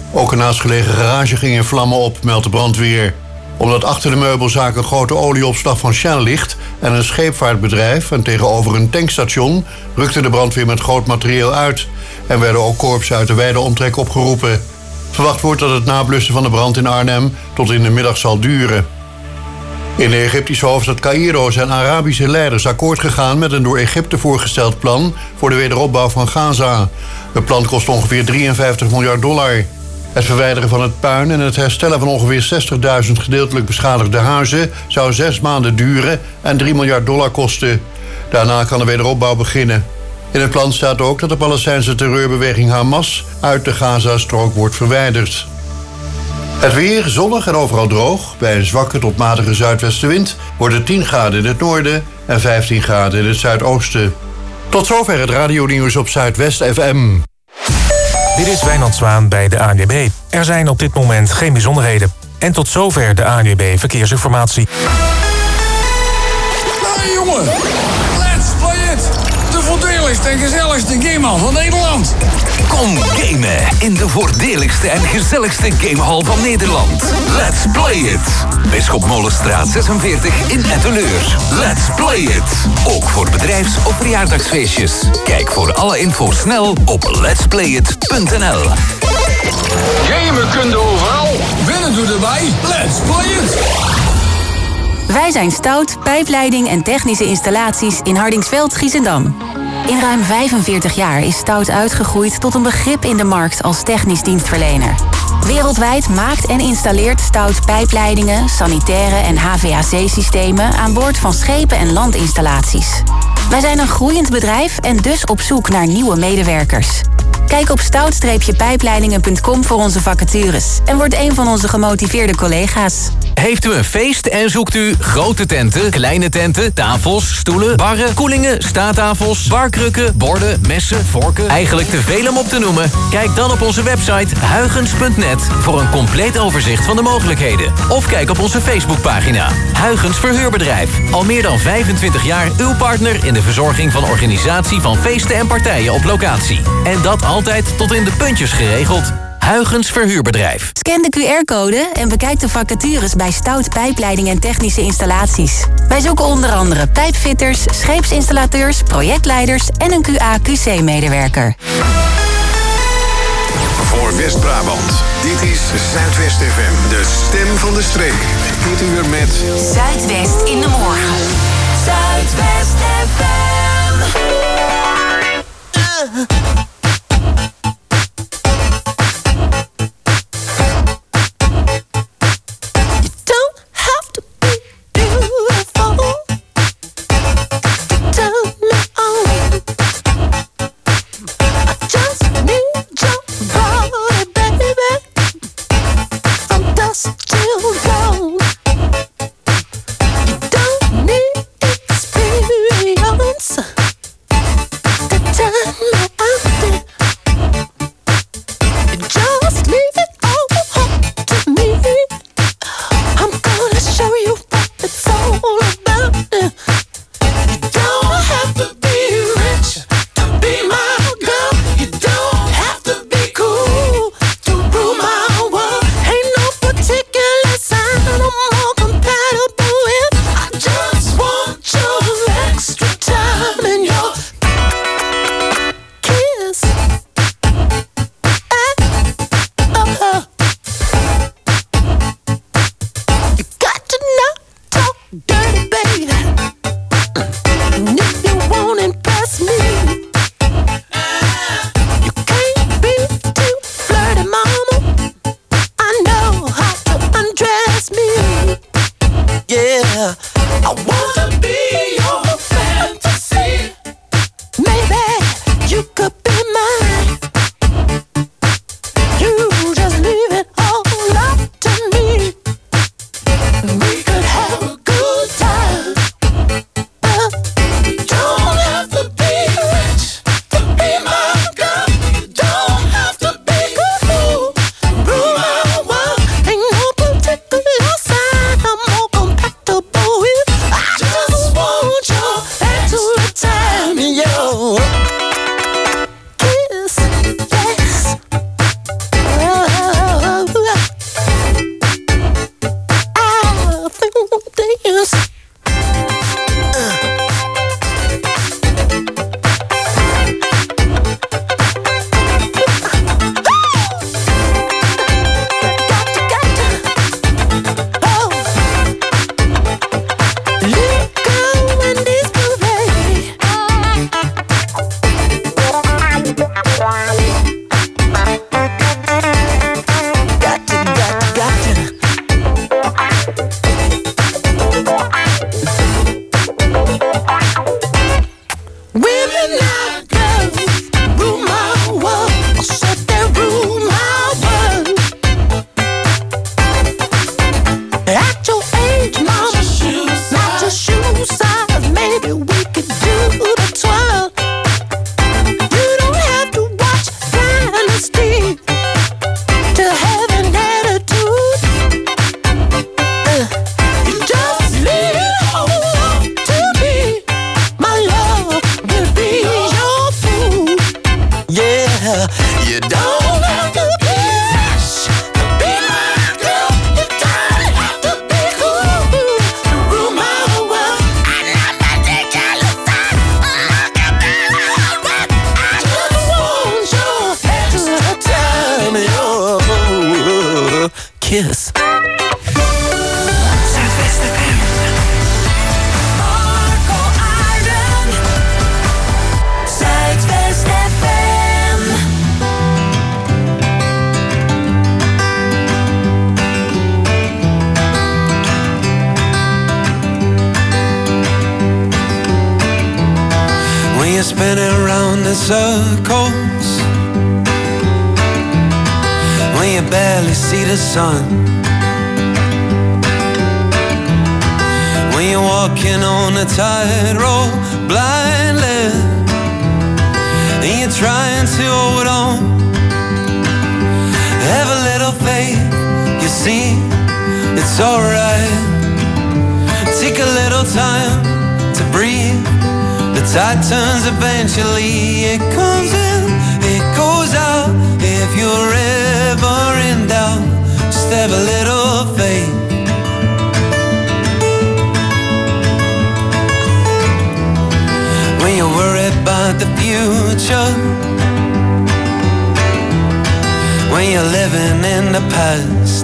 Ook een naastgelegen garage ging in vlammen op, meldt de brandweer. Omdat achter de meubelzaak een grote olieopslag van Shell ligt en een scheepvaartbedrijf en tegenover een tankstation, rukte de brandweer met groot materieel uit en werden ook korpsen uit de wijde omtrek opgeroepen. Verwacht wordt dat het nablussen van de brand in Arnhem tot in de middag zal duren. In de Egyptische hoofdstad Caïro zijn Arabische leiders akkoord gegaan met een door Egypte voorgesteld plan voor de wederopbouw van Gaza. Het plan kost ongeveer $53 miljard. Het verwijderen van het puin en het herstellen van ongeveer 60.000 gedeeltelijk beschadigde huizen zou 6 maanden duren en $3 miljard kosten. Daarna kan de wederopbouw beginnen. In het plan staat ook dat de Palestijnse terreurbeweging Hamas uit de Gazastrook wordt verwijderd. Het weer zonnig en overal droog. Bij een zwakke tot matige zuidwestenwind wordt het 10 graden in het noorden en 15 graden in het zuidoosten. Tot zover het radionieuws op Zuidwest FM. Dit is Wijnand Zwaan bij de ANWB. Er zijn op dit moment geen bijzonderheden. En tot zover de ANWB Verkeersinformatie. Hey jongen, let's play it! De voordeligste en gezelligste gamehal van Nederland. Kom gamen in de voordeligste en gezelligste gamehal van Nederland. Let's play it! Bisschop Molenstraat 46 in Etteleur. Let's play it! Ook voor bedrijfs- of verjaardagsfeestjes. Kijk voor alle info snel op letsplayit.nl. Gamen kun je overal, winnen doe erbij. Let's play it! Wij zijn Stout, pijpleiding en technische installaties in Hardingsveld, Giessendam. In ruim 45 jaar is Stout uitgegroeid tot een begrip in de markt als technisch dienstverlener. Wereldwijd maakt en installeert Stout pijpleidingen, sanitaire en HVAC-systemen aan boord van schepen en landinstallaties. Wij zijn een groeiend bedrijf en dus op zoek naar nieuwe medewerkers. Kijk op stout-pijpleidingen.com voor onze vacatures en word een van onze gemotiveerde collega's. Heeft u een feest en zoekt u grote tenten, kleine tenten, tafels, stoelen, barren, koelingen, staattafels, barkrukken, borden, messen, vorken, eigenlijk te veel om op te noemen? Kijk dan op onze website huygens.net voor een compleet overzicht van de mogelijkheden. Of kijk op onze Facebookpagina Huygens Verhuurbedrijf. Al meer dan 25 jaar uw partner in de verzorging van organisatie van feesten en partijen op locatie. En dat altijd tot in de puntjes geregeld. Huygens Verhuurbedrijf. Scan de QR-code en bekijk de vacatures bij Stout Pijpleiding en Technische Installaties. Wij zoeken onder andere pijpfitters, scheepsinstallateurs, projectleiders en een QA/QC-medewerker. Voor West-Brabant, dit is Zuidwest FM, de stem van de streek. Dit uur met Zuidwest in de morgen. Zuidwest FM. kiss. You're spinning around in circles when you barely see the sun, when you're walking on a tightrope blindly and you're trying to hold on. Have a little faith, you see, it's alright. Take a little time to breathe. The tide turns eventually, it comes in, it goes out. If you're ever in doubt, just have a little faith. When you're worried about the future, when you're living in the past,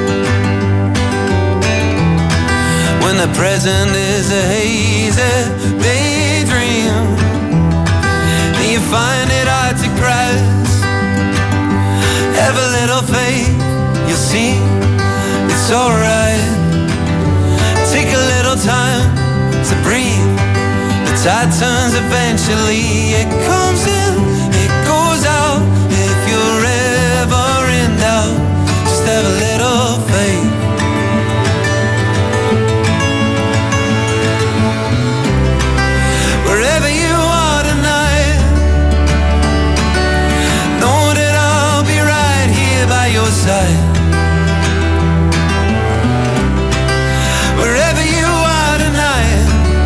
when the present is a hazy daydream, and you find it hard to grasp, have a little faith, you'll see, it's alright. Take a little time to breathe. The tide turns eventually, it comes in, it goes out. If you're ever in doubt, just have a little faith. Wherever you are tonight, know that I'll be right here by your side. Wherever you are tonight,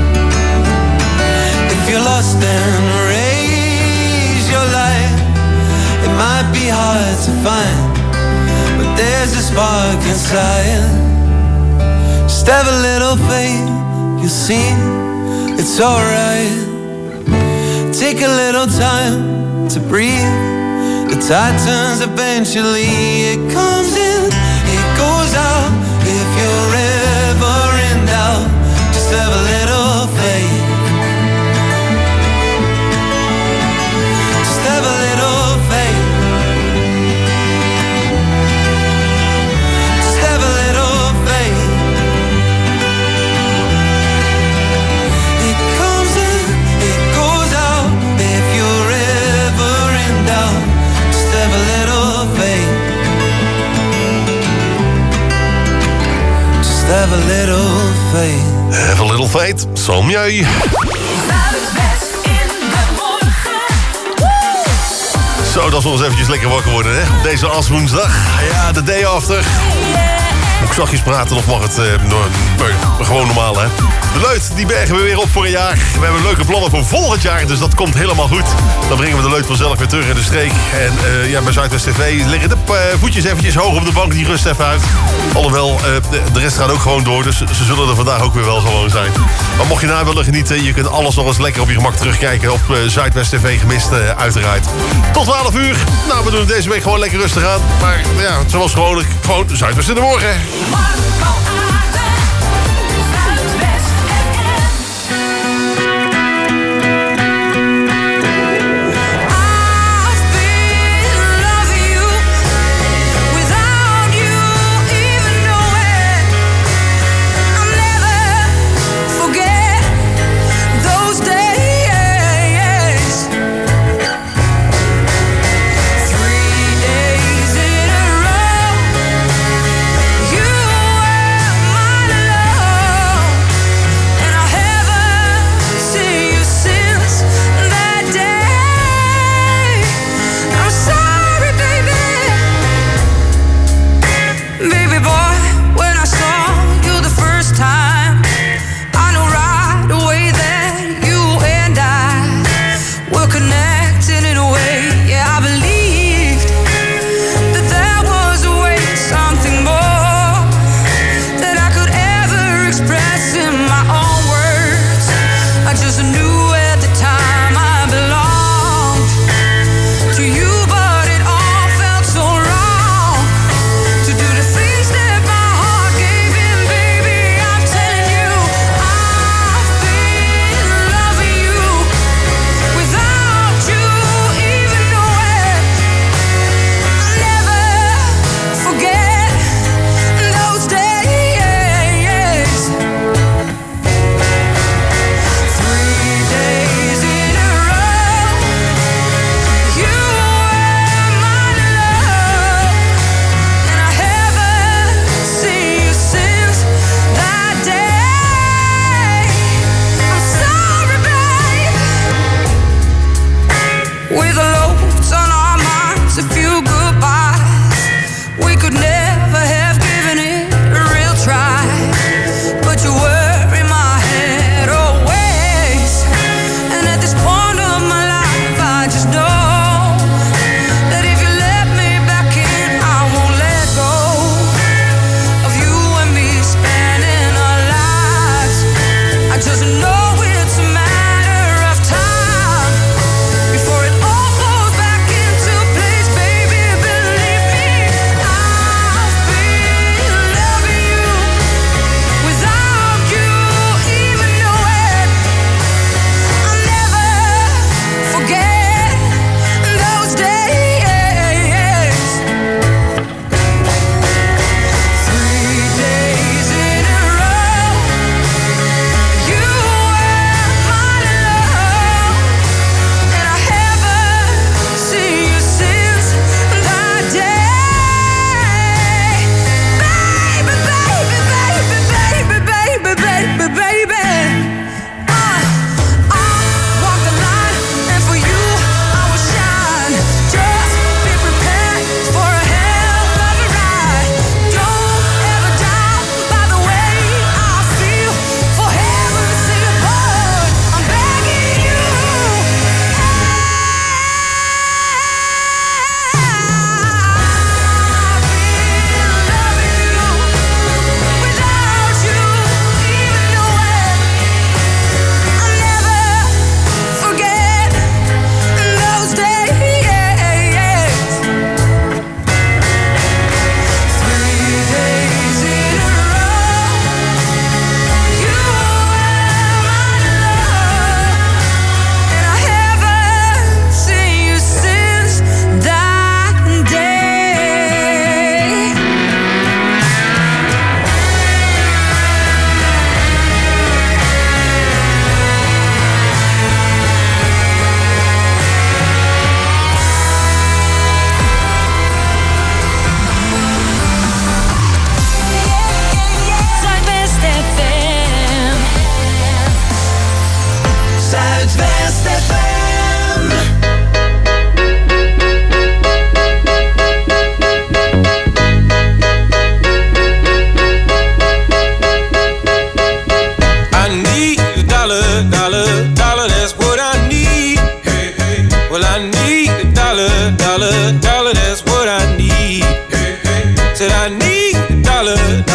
if you're lost then raise your light. It might be hard to find, but there's a spark inside. Just have a little faith, you'll see, it's alright. Take a little time to breathe. The tide turns eventually, it comes in, it goes out. If you're ever in doubt, just have a little faith. Just have a little faith. Just have a little faith. It comes in, it goes out. If you're ever in doubt, just have a little faith. Just have a little faith. Have a little faith, som jij. Zo, dat is nog eens eventjes lekker wakker worden, hè? Op deze aswoensdag. Ja, de day after. Moet ik zachtjes praten of mag het gewoon normaal, hè? De Leut, die bergen we weer op voor een jaar. We hebben leuke plannen voor volgend jaar, dus dat komt helemaal goed. Dan brengen we de Leut vanzelf weer terug in de streek. En ja, bij Zuidwest TV liggen de voetjes eventjes hoog op de bank, die rust even uit. Alhoewel, de rest gaat ook gewoon door, dus ze zullen er vandaag ook weer wel gewoon zijn. Maar mocht je na willen genieten, je kunt alles nog eens lekker op je gemak terugkijken op Zuidwest TV gemist, uiteraard. Tot 12 uur. Nou, we doen het deze week gewoon lekker rustig aan. Maar ja, zoals gewoonlijk, gewoon Zuidwest in de morgen. Days in a row, you were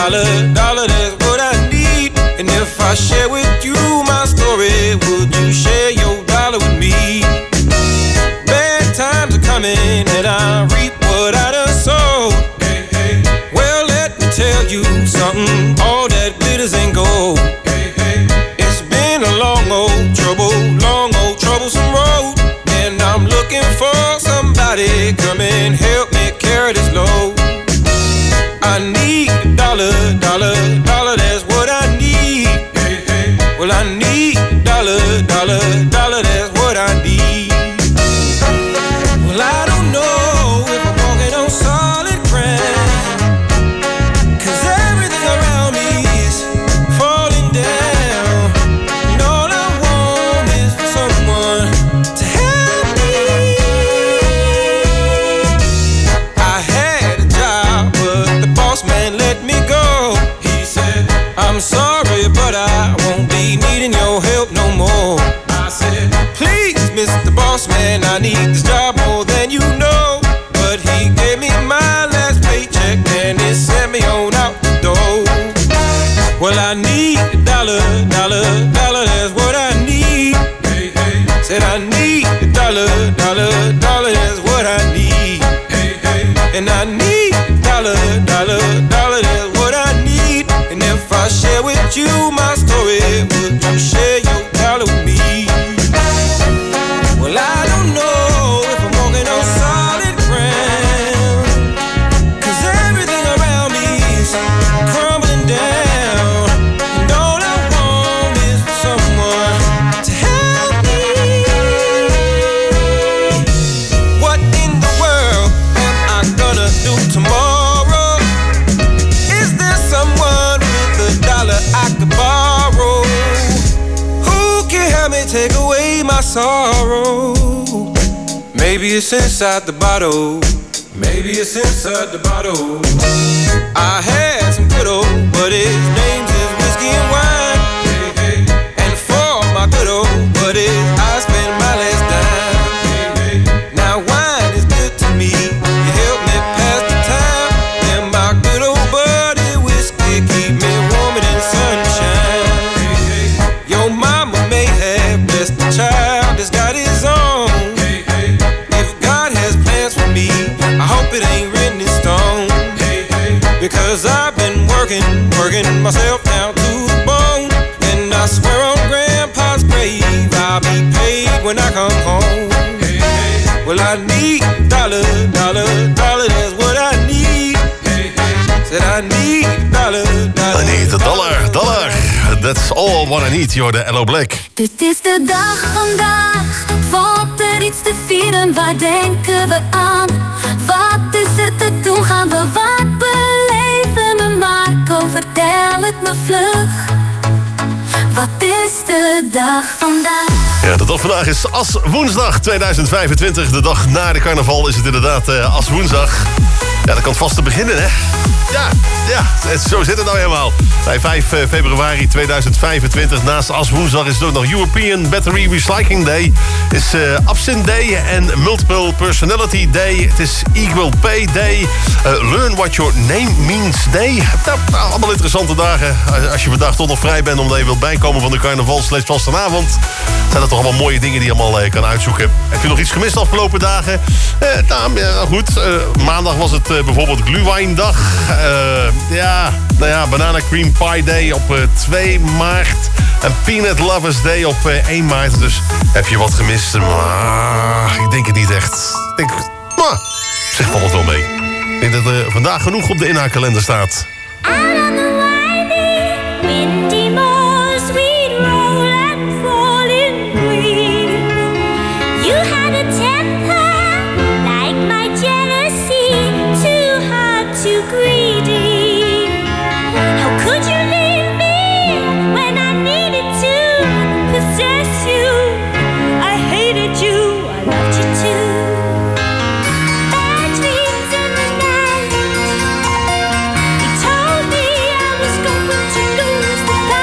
dollar, that's what I need. And if I share with you my story, would you share your dollar with me? Bad times are coming and I reap what I done sowed. Hey, hey. Well, let me tell you something, all that glitters ain't gold. Hey, hey. It's been a long old troublesome road, and I'm looking for somebody come and help me carry this load. I need a dollar, that's what I need. Hey, hey. Well, I need a dollar, that's what I need. Well, I don't know if I'm walking on solid ground, 'cause everything around me is falling down. And all I want is for someone to help me. I had a job, but the boss man let me go. He said, I'm sorry, but I won't be needing your help no more. I said, please, Mr. Boss Man, I need this job more than you know. But he gave me my last paycheck and he sent me on out the door. Well, I need a dollar, that's what I need. Hey, hey. Said I need a dollar, that's what I need. Hey, hey. And I need a dollar, that's what I need. And if I share with you my story, would you share your dollar with me? Well, I don't know if I'm walking on solid ground, 'cause everything around me is crumbling down. And all I want is for someone to help me. What in the world am I gonna do tomorrow? Is there someone with a dollar I could borrow? Who can help me take away my sorrow? Maybe it's inside the bottle. Maybe it's inside the bottle. I had some good old, but his name is whiskey and wine. Hey, hey. And for my good old buddies, I spend my last dime. Hey, hey. Now wine is good to me. You help me pass the time. And my good old buddy whiskey keep me warm in the sunshine. Hey, hey. Your mama may have blessed the child that's got his own. Hey, hey. If God has plans for me, I hope it ain't written in stone. Hey, hey. Because I've been working myself down to the bone. And I swear on Grandpa's grave, I'll be paid when I come home. Hey, hey. Well, I need a dollar, that's what I need. Hey, hey. Said I need a dollar. I need a dollar. That's all what I need, joh, de Hello Black. Dit is de dag vandaag, valt er iets te vieren, waar denken we aan? Wat is er te doen, gaan we wat beleven? Me Marco, vertel het me vlug. Wat is de dag vandaag? Ja, de dag vandaag is Aswoensdag 2025. De dag na de carnaval is het inderdaad Aswoensdag. Ja, dat kan vast te beginnen, hè? Ja, zo zit het nou helemaal. Bij 5 februari 2025, naast Aswoensdag, is het ook nog European Battery Recycling Day. Het is Absinthe Day en Multiple Personality Day. Het is Equal Pay Day. Learn What Your Name Means Day. Nou, allemaal interessante dagen. Als je vandaag toch nog vrij bent omdat je wilt bijkomen van de carnaval/vastenavond, zijn dat toch allemaal mooie dingen die je allemaal kan uitzoeken. Heb je nog iets gemist de afgelopen dagen? Goed. Maandag was het bijvoorbeeld Glühweindag. Banana Cream Pie Day op 2 maart. En Peanut Lovers Day op 1 maart. Dus heb je wat gemist? Maar ik denk het niet echt. Zeg, valt het wel mee. Ik denk dat er vandaag genoeg op de inhaakkalender staat. Out on the winding, windy moors, we'd roll and fall in green. You had a temper like my jealousy, too hard, too greedy. How could you leave me when I needed to possess you? I hated you, I loved you too. Bad dreams in the night. You told me I was going to lose the fight.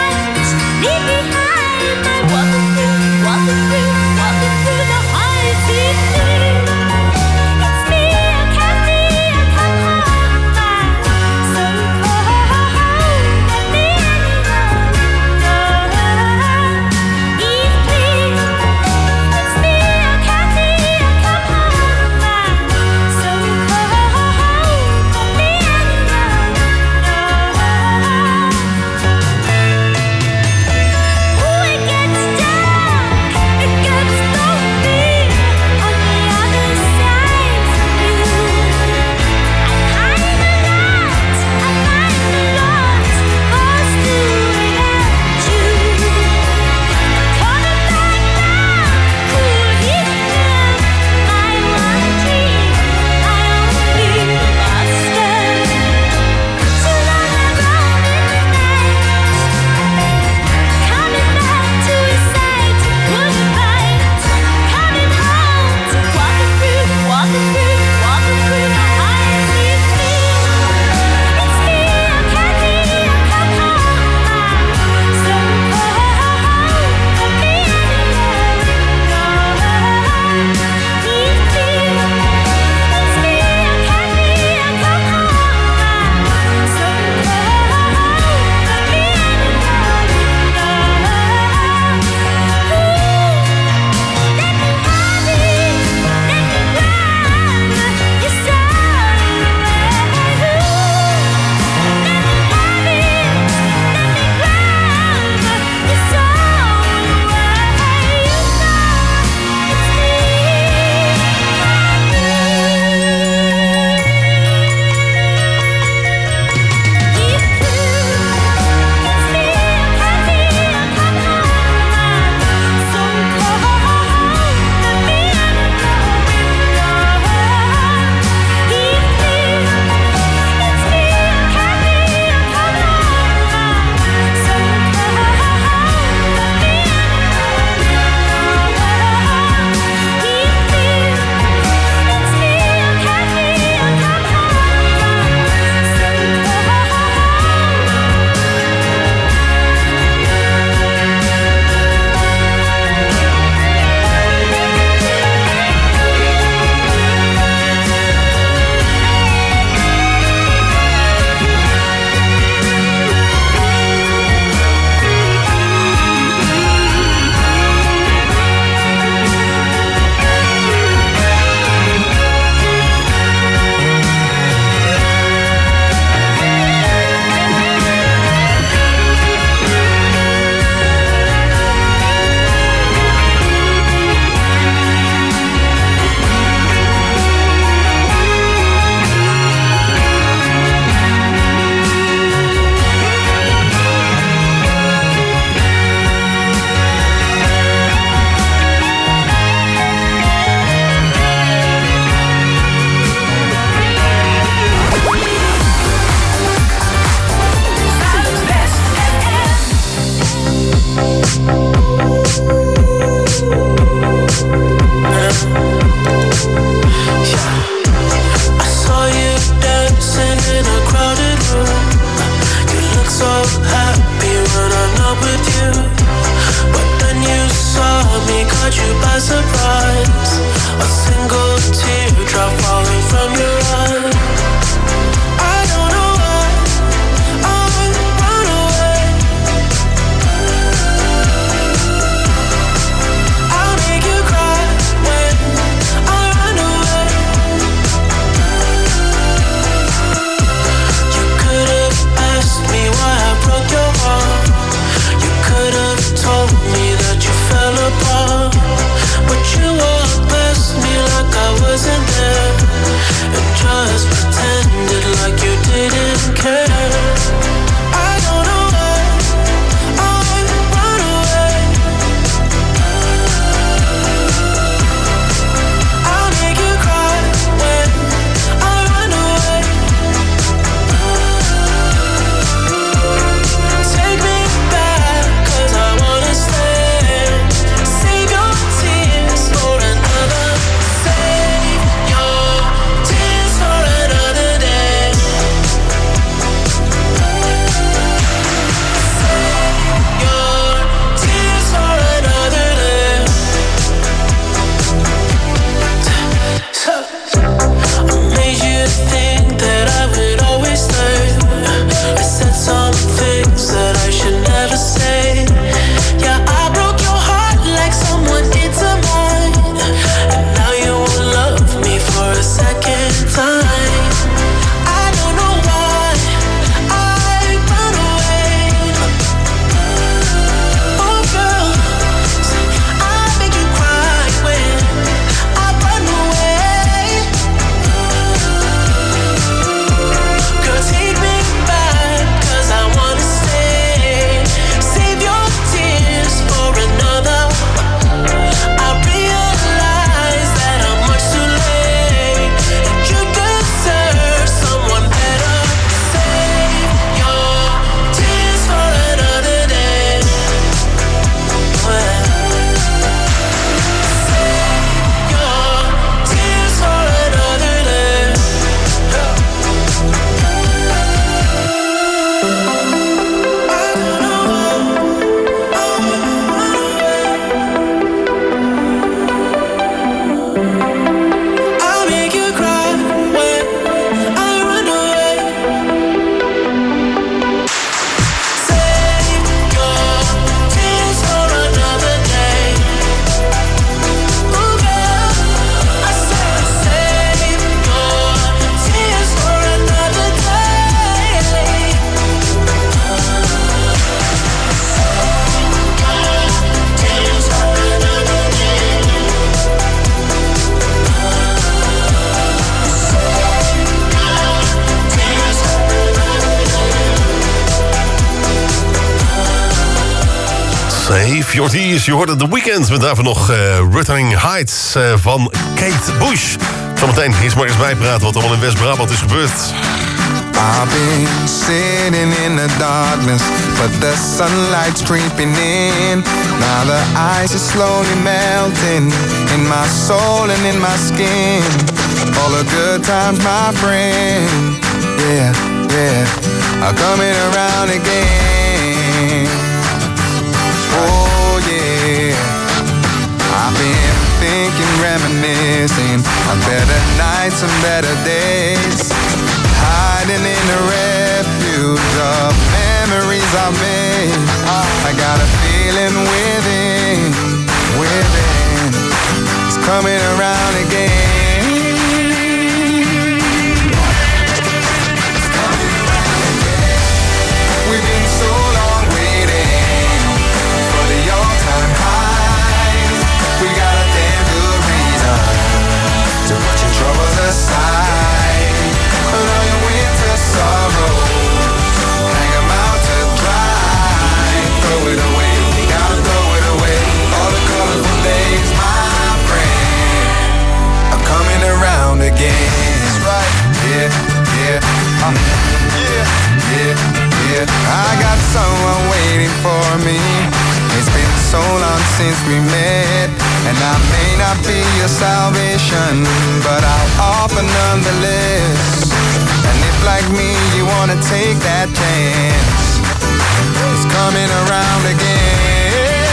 Save Your Tears. Je hoorde The Weeknd met daarvoor nog Wuthering Heights van Kate Bush. Zometeen eens maar eens bijpraten wat er allemaal in West-Brabant is gebeurd. I've been sitting in the darkness, but the sunlight's creeping in. Now the ice is slowly melting in my soul and in my skin. All the good times, my friend, yeah, yeah, are coming around again. Oh yeah, I've been thinking, reminiscing on better nights and better days. Hiding in the refuge of memories I made. I got a feeling within, it's coming around again. It's coming around again. We've been so long waiting for the all-time highs. We got a damn good reason to put your troubles aside. All your winter sorrows, hang 'em out to dry. Throw it away, gotta throw it away. All the colorful days, my friend, are coming around again. That's right, yeah, yeah, yeah, yeah. I got someone waiting for me. It's been so long since we met, and I may not be your salvation, but I'll offer nonetheless. And if like me you wanna take that chance, it's coming around again.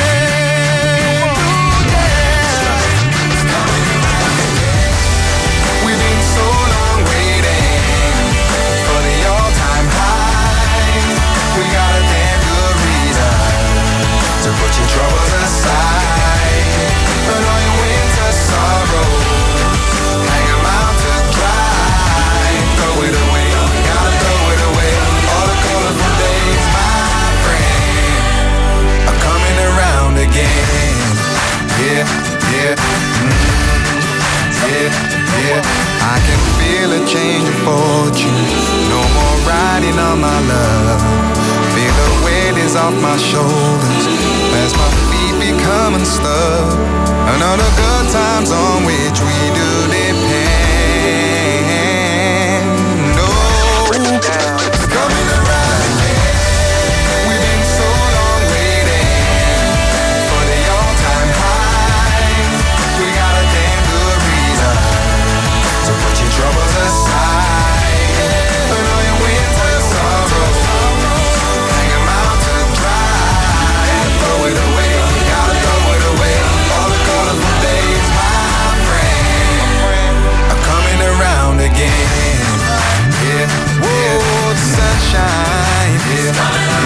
It's coming around again. We've been so long waiting for the all-time high. We got a damn good reason to put your troubles aside. Put all your winter sorrows, hang 'em out to dry. Throw it away, gotta throw it away. All the colorful days, my friend, are coming around again. Yeah, yeah, yeah, yeah. I can feel a change of fortune. No more riding on my love. Feel the weight is off my shoulders as my feet become unstuck. And all the good times on which we do depend. No, it's coming around again. We've been so long waiting for the all-time high. We got a damn good reason to put your troubles aside. Put all your winter sorrows, hang 'em out to dry. Throw it away, gotta throw it away. All the colorful days, my friend, are coming around again. Yeah, whoa, the sunshine. Yeah,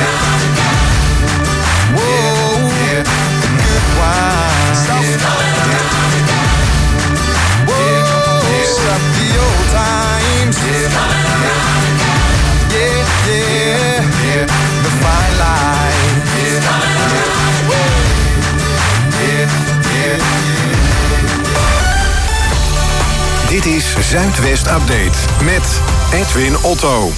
whoa, yeah, the good wine. Yeah, whoa, up the old times. Yeah, yeah, the fine line. Yeah, yeah. Dit is Zuidwest Update met Edwin Otto.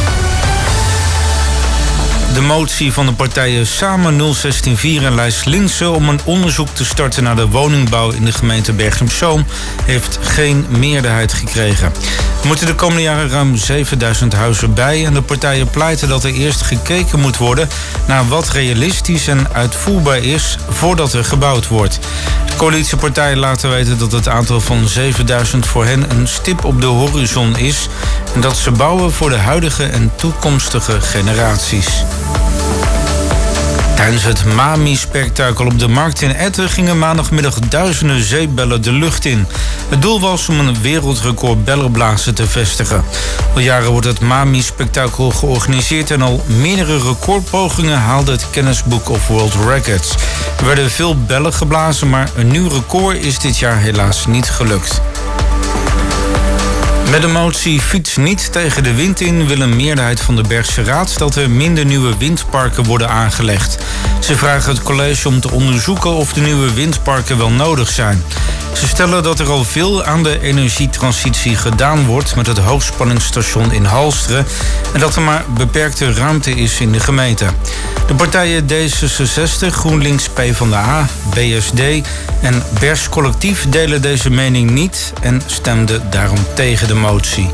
De motie van de partijen Samen 016-4 en Lijst Linssen om een onderzoek te starten naar de woningbouw in de gemeente Bergen-op-Zoom heeft geen meerderheid gekregen. Er moeten de komende jaren ruim 7000 huizen bij en de partijen pleiten dat er eerst gekeken moet worden naar wat realistisch en uitvoerbaar is voordat er gebouwd wordt. De coalitiepartijen laten weten dat het aantal van 7000 voor hen een stip op de horizon is en dat ze bouwen voor de huidige en toekomstige generaties. Tijdens het Mami-spektakel op de Markt in Etten gingen maandagmiddag duizenden zeepbellen de lucht in. Het doel was om een wereldrecord bellenblazen te vestigen. Al jaren wordt het Mami-spektakel georganiseerd en al meerdere recordpogingen haalde het Guinness Book of World Records. Er werden veel bellen geblazen, maar een nieuw record is dit jaar helaas niet gelukt. Met de motie Fiets niet tegen de wind in wil een meerderheid van de Bergse Raad dat er minder nieuwe windparken worden aangelegd. Ze vragen het college om te onderzoeken of de nieuwe windparken wel nodig zijn. Ze stellen dat er al veel aan de energietransitie gedaan wordt met het hoogspanningsstation in Halsteren en dat er maar beperkte ruimte is in de gemeente. De partijen D66, GroenLinks, PvdA, BSD en Bergs Collectief delen deze mening niet en stemden daarom tegen de motie.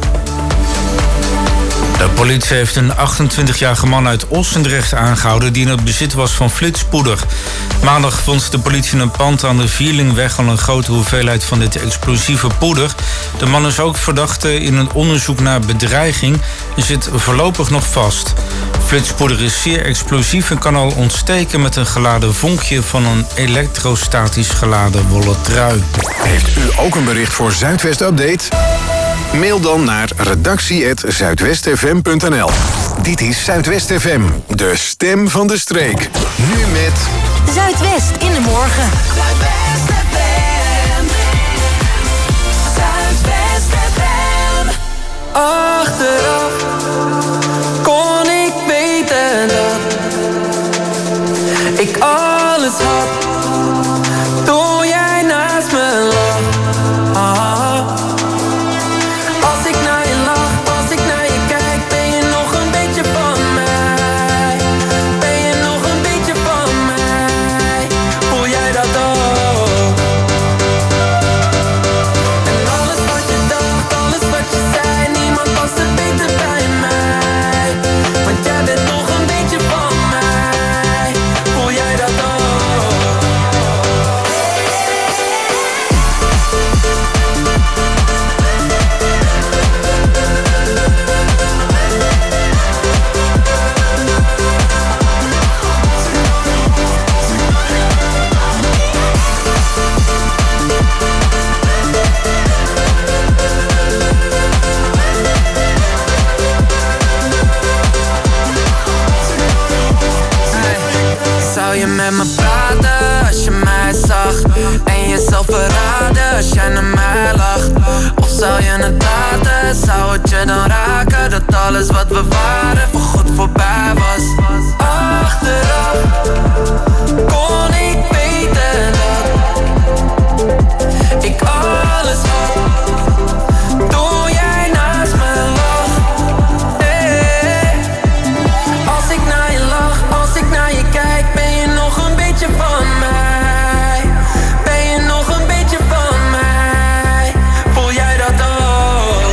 De politie heeft een 28-jarige man uit Ossendrecht aangehouden die in het bezit was van flitspoeder. Maandag vond de politie in een pand aan de Vierlingweg al een grote hoeveelheid van dit explosieve poeder. De man is ook verdachte in een onderzoek naar bedreiging en zit voorlopig nog vast. Flitspoeder is zeer explosief en kan al ontsteken met een geladen vonkje van een elektrostatisch geladen wollen trui. Heeft u ook een bericht voor Zuidwest Update? Mail dan naar redactie@zuidwestfm.nl. Dit is Zuidwest FM, de stem van de streek. Nu met Zuidwest in de morgen. Zuidwest FM. Zuidwest FM. Achteraf kon ik weten dat ik alles had toen jij naast me lag. Als ik naar je lach, als ik naar je kijk, ben je nog een beetje van mij. Ben je nog een beetje van mij. Voel jij dat ook? En alles wat je dacht, alles wat je zei, niemand past er beter bij mij. Want jij bent nog een beetje van mij. Voel jij dat ook? Zou je met me praten als je mij zag en jezelf verraden als jij naar mij lacht? Of zou je het laten, zou het je dan raken dat alles wat we waren voorgoed voorbij was? Achteraf kon ik weten dat ik alles had toen jij naast me lag. Hey. Als ik naar je lach, als ik naar je kijk, ben je nog een beetje van mij. Ben je nog een beetje van mij. Voel jij dat ook?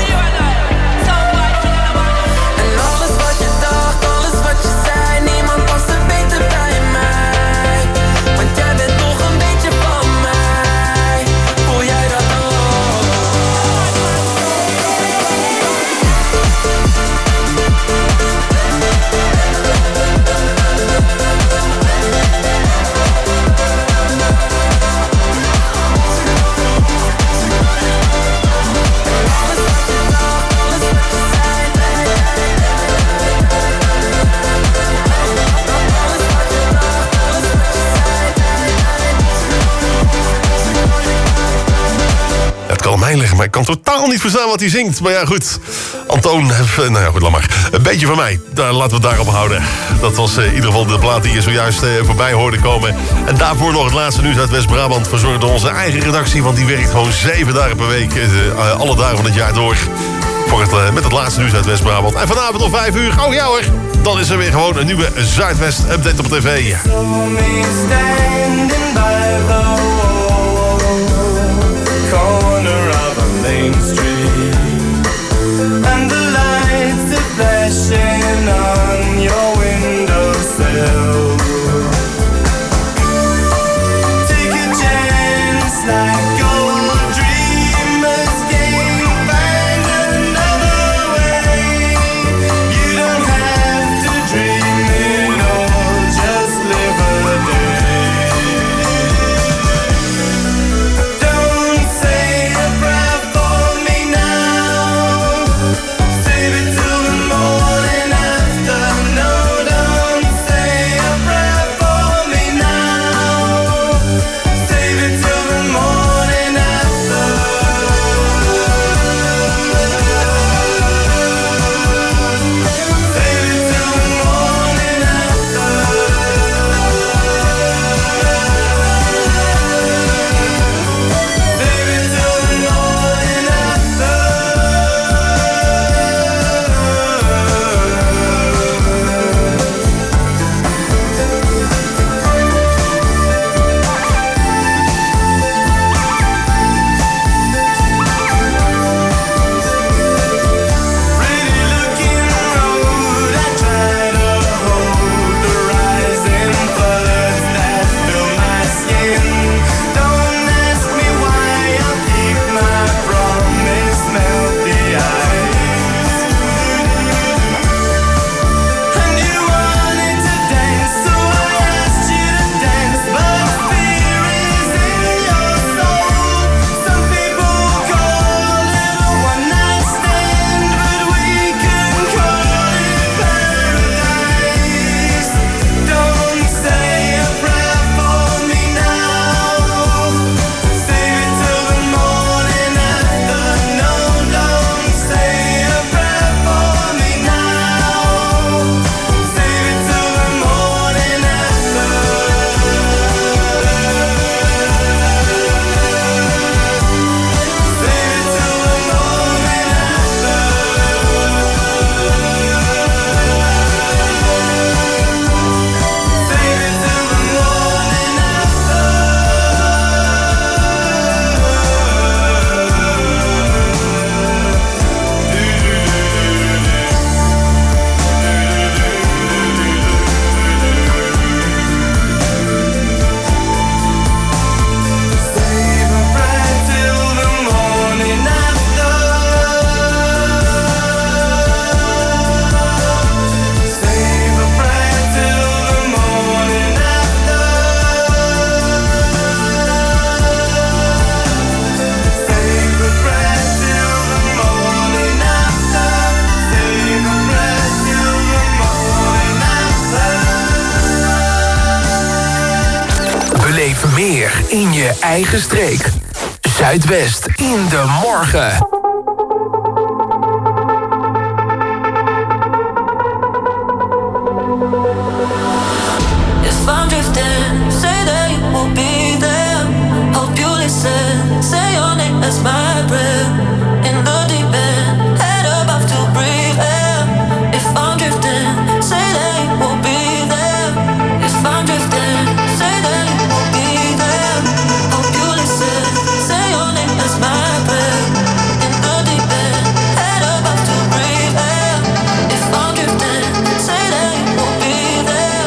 En alles wat je dacht, alles wat je zei, niemand past er beter bij mij. Want jij bent nog een beetje van mij. Voel jij dat ook? Het kan aan mij liggen, maar ik kan totaal niet verstaan wat hij zingt. Maar ja, goed. Antoon, nou ja, goed, laat maar. Een beetje van mij. Laten we het daarop houden. Dat was in ieder geval de plaat die je zojuist voorbij hoorde komen. En daarvoor nog het laatste nieuws uit West-Brabant. Verzorgd door onze eigen redactie, want die werkt gewoon 7 dagen per week. Alle dagen van het jaar door. Met het laatste nieuws uit West-Brabant. En vanavond om 5 uur, oh ja hoor, dan is er weer gewoon een nieuwe Zuidwest-update op tv. Corner of a main street, and the lights are flashing on your windowsill. Take a chance like old dreamers game, find another way. You don't have to dream it all, just live a day. Don't say a prayer for me meer in je eigen streek. Zuidwest in de morgen. If I'm drifting, say that you will be there. Hope you listen, say your name as my breath. In the deep end, head above to breathe air. If I'm drifting, say that you will be there. If I'm drifting, say that you will be there. Hope you listen, say your name as my breath. In the deep end, head above to breathe air. If I'm drifting, say that you will be there.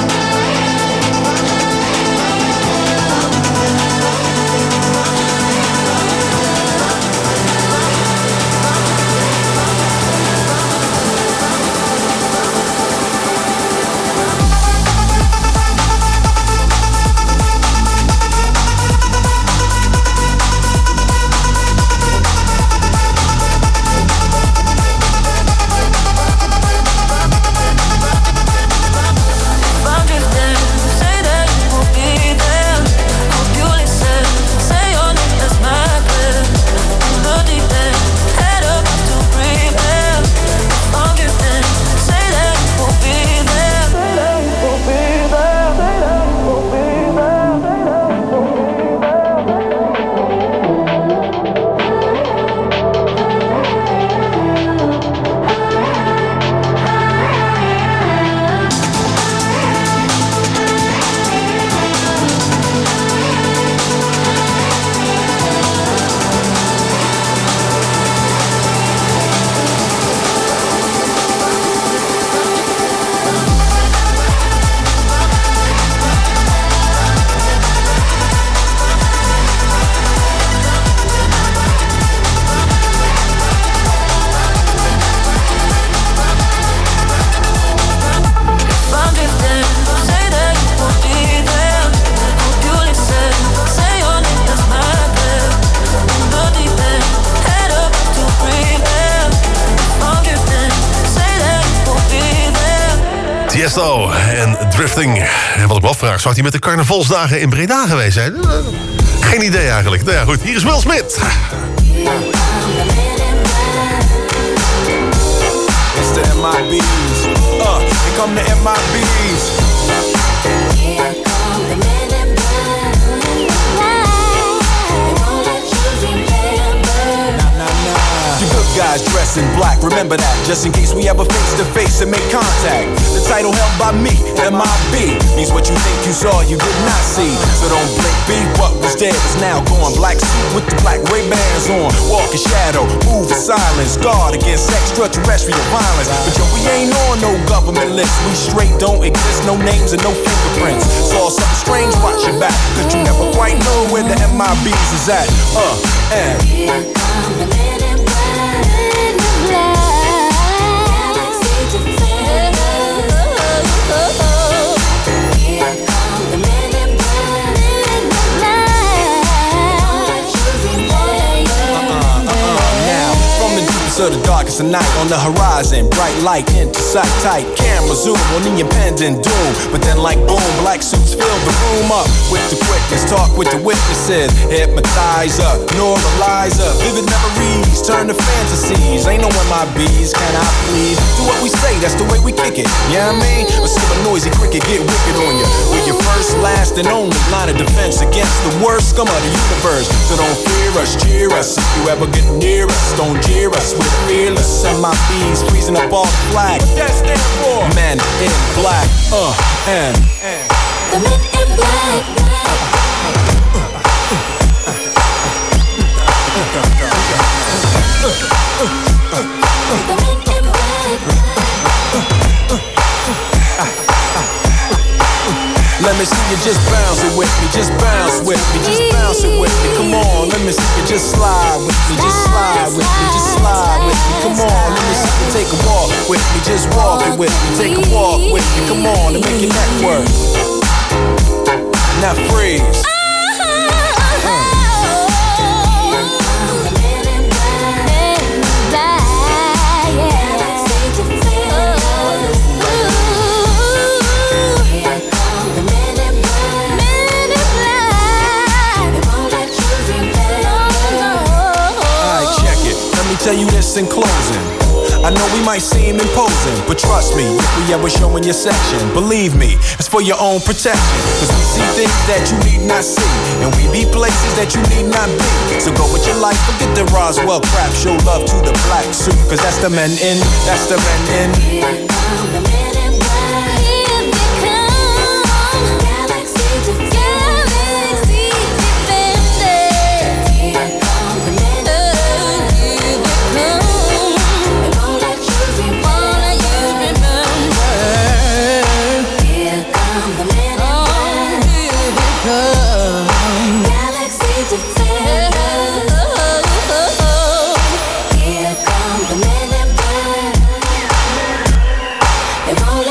Tiesto en Drifting. En wat ik me afvraag, zou hij met de carnavalsdagen in Breda geweest zijn? Geen idee eigenlijk. Nou ja, goed, hier is Will Smith. It's the MIBs. Here come the MIBs. Here come the men in black. They won't let you remember. You good guys dressed in black, remember that. Just in case we ever face to face and make contact. The title held by me, MIB, means what you think you saw, you did not see. So don't blink, be what was dead is now gone. Black suit with the black Ray-Bans on. Walk in shadow, move in silence. Guard against extraterrestrial violence. But yo, we ain't on no government list. We straight don't exist, no names and no fingerprints. Saw something strange, watch your back. Cause you never quite know where the MIBs is at. And Here come the men in black. Men in black. Galaxy defender. Here come the men in black. Men in black. Won't let you remember. now, from the deepest of the darkest of night, on the horizon, bright light into sight tight. Camera zoom on the impending doom. But then like boom, black suits fill the room up with the quickness. Talk with the witnesses. Hypnotizer, normalizer. Vivid memories turn to fantasies. Ain't no MIBs, can I please? Do what we say, that's the way we kick it. Yeah, I mean, or see a noisy cricket get wicked on you. We're your first, last, and only line of defense against the worst scum of the universe. So don't fear us, cheer us. If you ever get near us, don't jeer us. We're fearless. MIBs freezing up all the flag. What that stand for? Men in black. And The men in black. let me see you just bounce it with me, just bounce with me, just bounce it with me. Come on, let me see you just slide with me, just slide with me, just slide with me. Come on, let me see you take a walk with me, just walk it with me, take a walk with me. Come on, and make your neck work. Now freeze. us in closing. I know we might seem imposing, but trust me, if we ever showing your section, believe me, it's for your own protection. Cause we see things that you need not see, and we be places that you need not be. So go with your life, forget the Roswell crap, show love to the black suit, cause that's the men in, that's the men in. Here come the men in black. Here they come. Galaxy to galaxy defenders. Here come the men in black. Here they come. They won't let you remember. Here come the men in black. Here they come. Galaxy defenders. Here come the men in black. They won't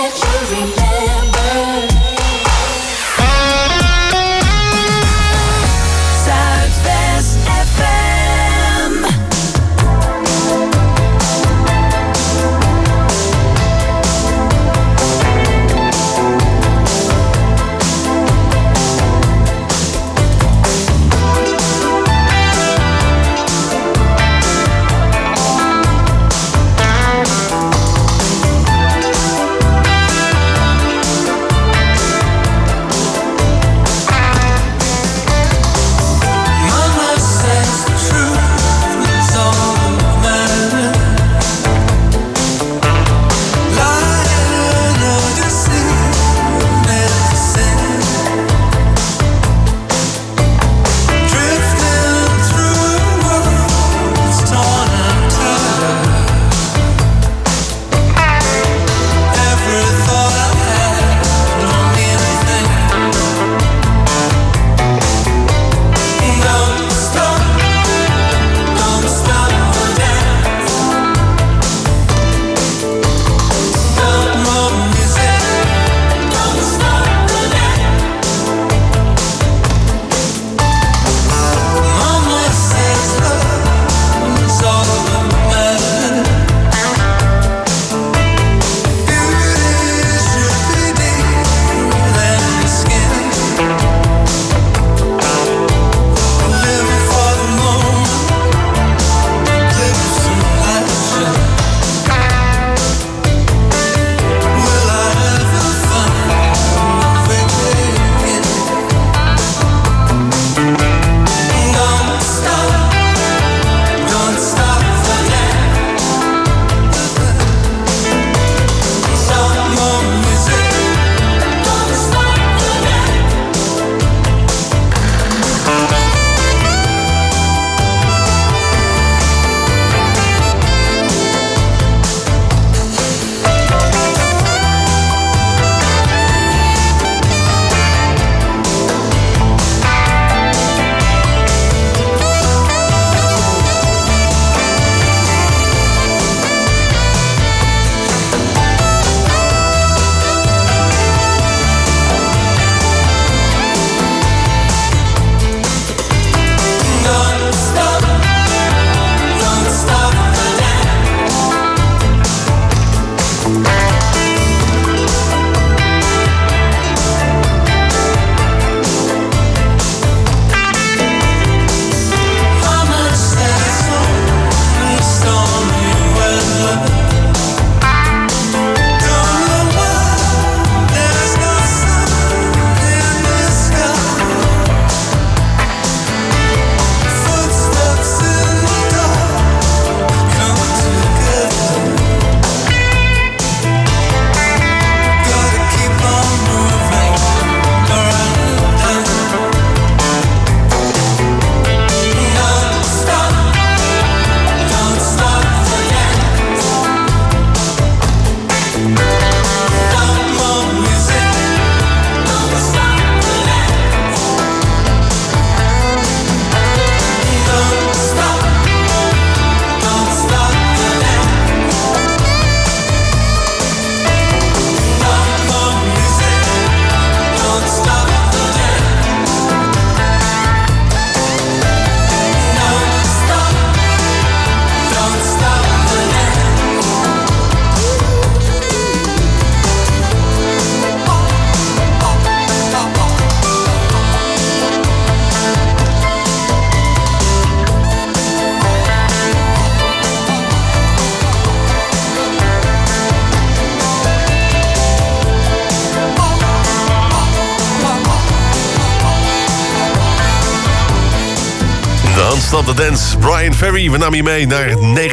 Stop the Dance. Brian Ferry, we namen je mee naar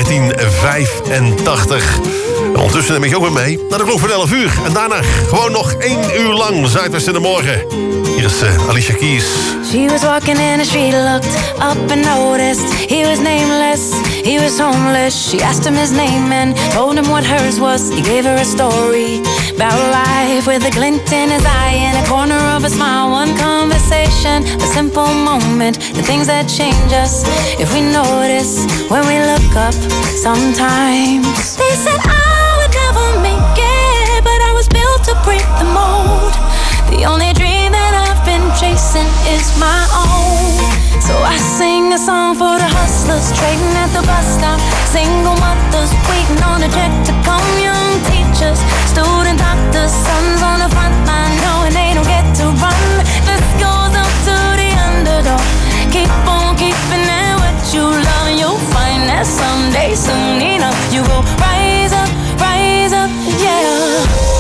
1985. En ondertussen neem ik je ook weer mee naar de klok van 11 uur. En daarna gewoon nog 1 uur lang Zuidwest in de morgen. Hier is Alicia Keys. She was walking in the street, looked up and noticed he was nameless, he was homeless. She asked him his name and told him what hers was. He gave her a story about life with a glint in his eye and a corner of a smile. One conversation, a simple moment, the things that change us if we notice when we look up sometimes. They said I would never make it, but I was built to break the mold. The only dream that I've been chasing is my own. So I sing a song for the hustlers trading at the bus stop, single mothers waiting on a check to come, young teachers, student doctors, sons on the front line knowing they don't get to run. This goes up to the underdog. Keep on keeping at what you love and you'll find that someday, soon enough, you will rise up, yeah.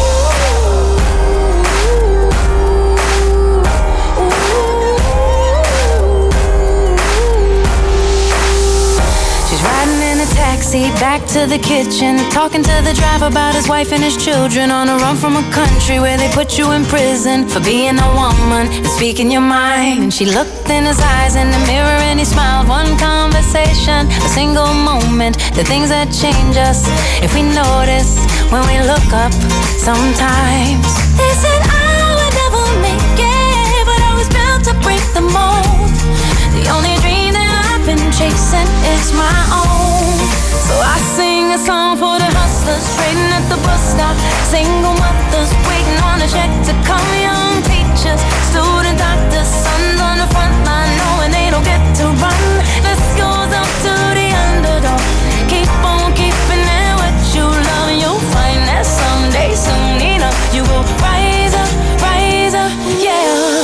Taxi back to the kitchen, talking to the driver about his wife and his children, on a run from a country where they put you in prison for being a woman and speaking your mind. And she looked in his eyes in the mirror and he smiled. One conversation, a single moment, the things that change us if we notice when we look up sometimes. They said I would never make it, but I was built to break the mold. The only dream that I've been chasing is my own. So I sing a song for the hustlers trading at the bus stop, single mothers waiting on a check to come, young teachers, student doctors, sons on the front line knowing they don't get to run. This goes up to the underdog. Keep on keeping at what you love and you'll find that someday, soon enough, you will rise up, yeah.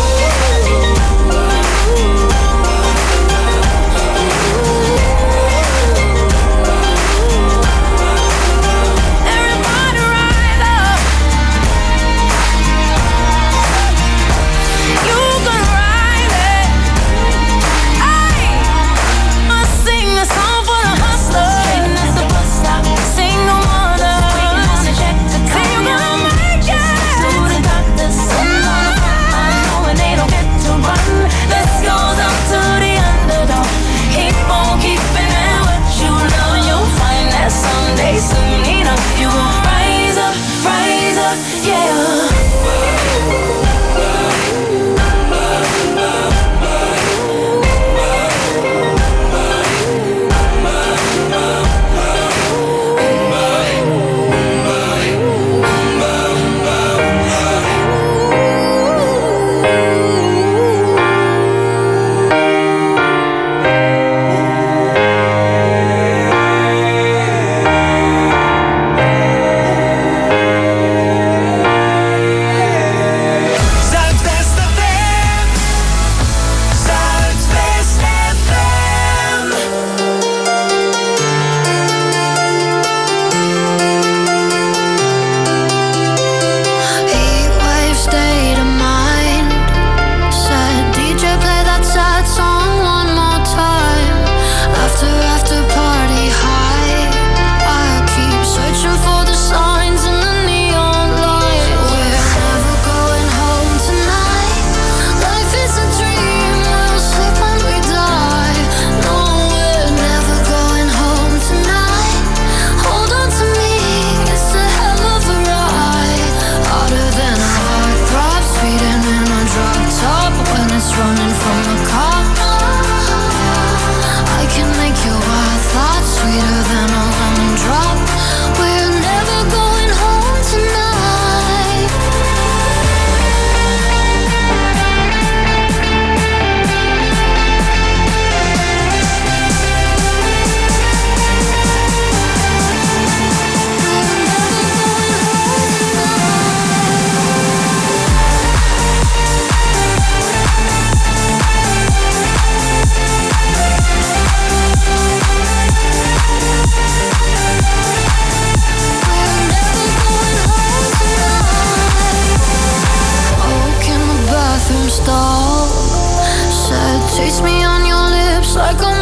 Soon enough, you will rise up, yeah. Taste me on your lips like a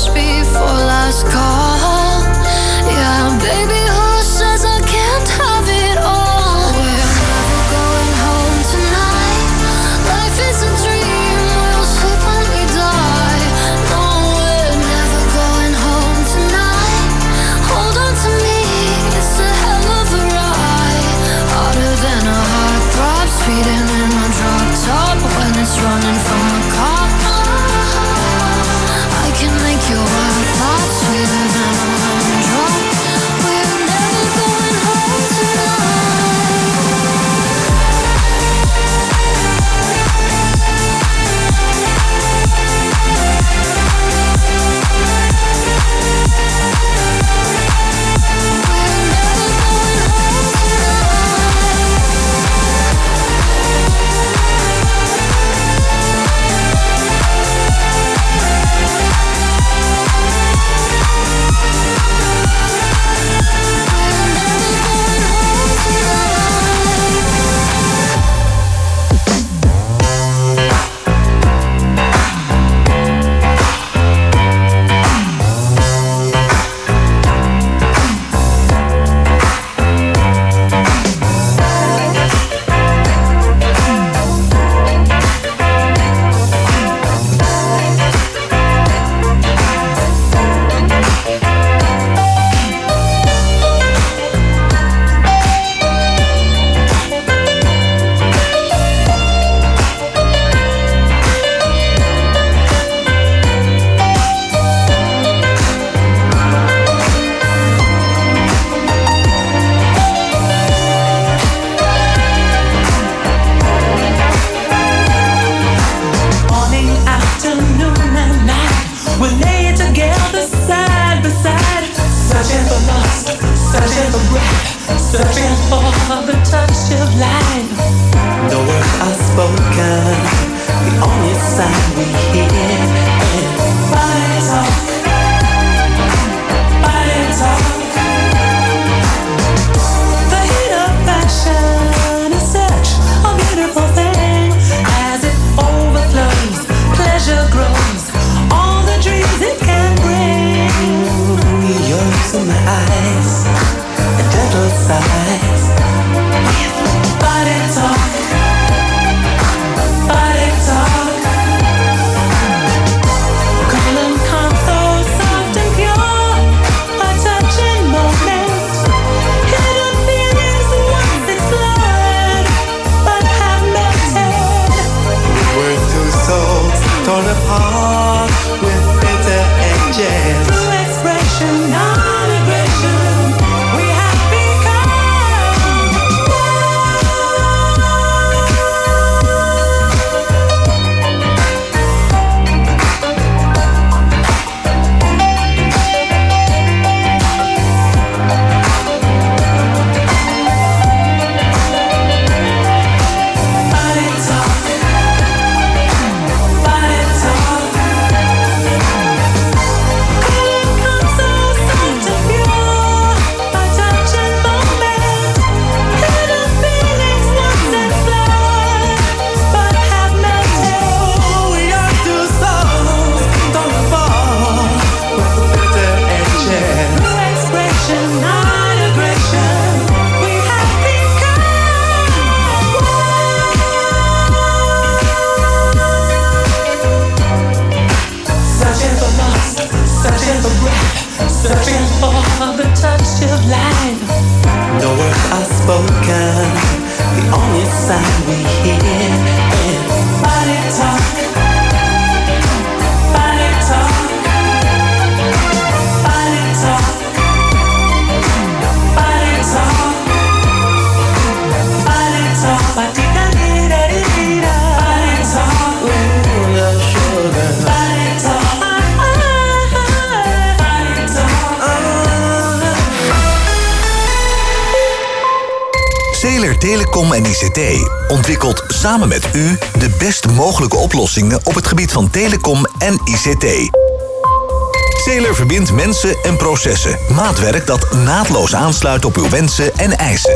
must be for last call. Yeah, baby, who says I can't have it all? We're never going home tonight. Life is a dream, we'll sleep when we die. No, we're never going home tonight. Hold on to me, it's a hell of a ride. Harder than a heartthrob, speeding in my drop top when it's running from a cop. I can make your wild thoughts sweeter than a lemon drop. We're never going home Telecom en ICT ontwikkelt samen met u de best mogelijke oplossingen op het gebied van telecom en ICT. Zeler verbindt mensen en processen. Maatwerk dat naadloos aansluit op uw wensen en eisen.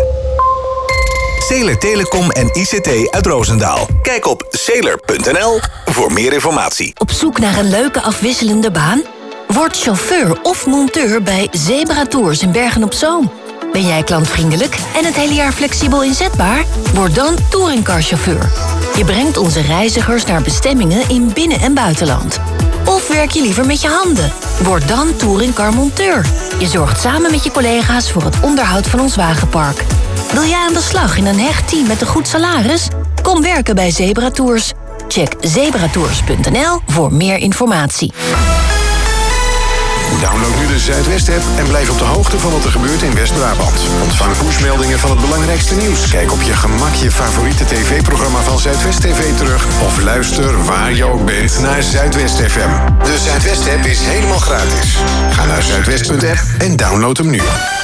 Zeler Telecom en ICT uit Roosendaal. Kijk op zeler.nl voor meer informatie. Op zoek naar een leuke afwisselende baan? Word chauffeur of monteur bij Zebra Tours in Bergen-op-Zoom. Ben jij klantvriendelijk en het hele jaar flexibel inzetbaar? Word dan touringcarchauffeur. Je brengt onze reizigers naar bestemmingen in binnen- en buitenland. Of werk je liever met je handen? Word dan touringcarmonteur. Je zorgt samen met je collega's voor het onderhoud van ons wagenpark. Wil jij aan de slag in een hecht team met een goed salaris? Kom werken bij Zebra Tours. Check zebratours.nl voor meer informatie. Download nu de Zuidwest-app en blijf op de hoogte van wat er gebeurt in West-Brabant. Ontvang pushmeldingen van het belangrijkste nieuws. Kijk op je gemak je favoriete tv-programma van Zuidwest TV terug. Of luister waar je ook bent naar Zuidwest FM. De Zuidwest-app is helemaal gratis. Ga naar zuidwest.app en download hem nu.